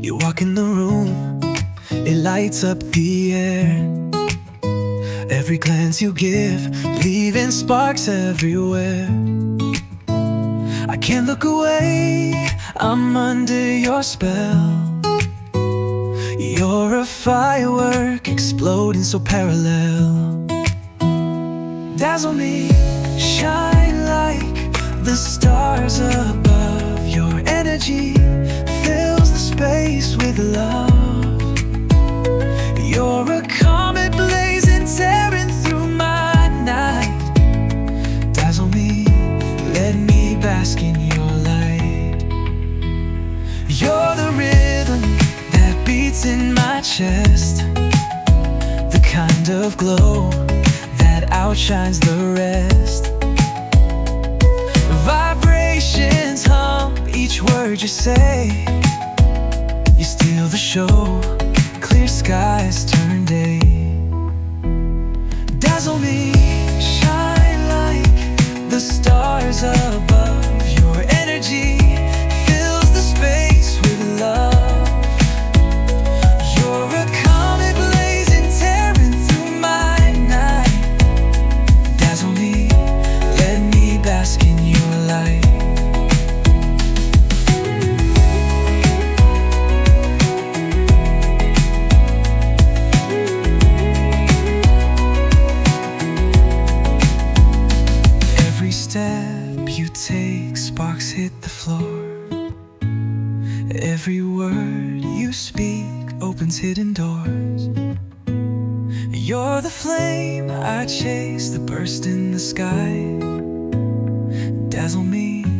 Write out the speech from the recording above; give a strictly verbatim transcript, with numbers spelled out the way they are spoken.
You walk in the room, it lights up the air. Every glance you give, leaving sparks everywhere. I can't look away, I'm under your spell. You're a firework exploding so parallel. Dazzle me, shine like the stars above. Your energy fills the space with love. You're a comet blazing, tearing through my night. Dazzle me, let me bask in your light. You're the rhythm that beats in my chest, the kind of glow that outshines the rest. Vibrations hum each word you say. You steal the show, clear skies turn day. Dazzle me, shine like the stars above. Your energy fills the space with love. You're a comet blazing, tearing through my night. Dazzle me, let me bask in your light. Every step you take, sparks hit the floor. Every word you speak opens hidden doors. You're the flame I chase, the burst in the sky. Dazzle me,